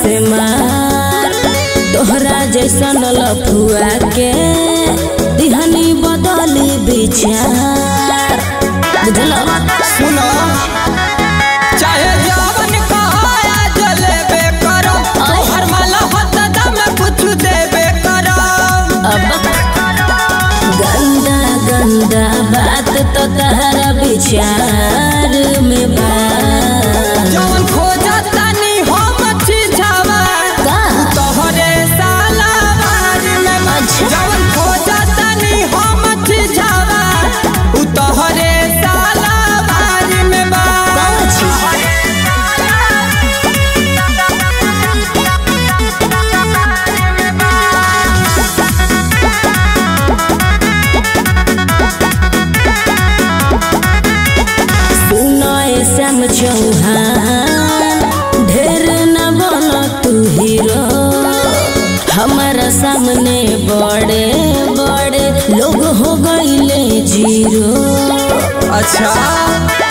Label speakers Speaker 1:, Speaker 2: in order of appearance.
Speaker 1: से मार तोहरा जैसन लफुआ के दिहनी बदली विचार बुझलो
Speaker 2: सुनो चाहे जवन कहाया जलेबे करो तोहर माला हत दम कुछ देबे करो
Speaker 1: अब गंदा गंदा बात तो तहरा विचार में बा
Speaker 2: जवन खोजा तनी हम छिझावा तोहरे साला बार में जवन खोजा तनी हम छिझावा तोहरे साला बार में बा
Speaker 1: श्याम चौहान ढेर न बनो तू हीरो हमारा सामने बड़े बड़े लोग हो गईले जीरो।
Speaker 2: अच्छा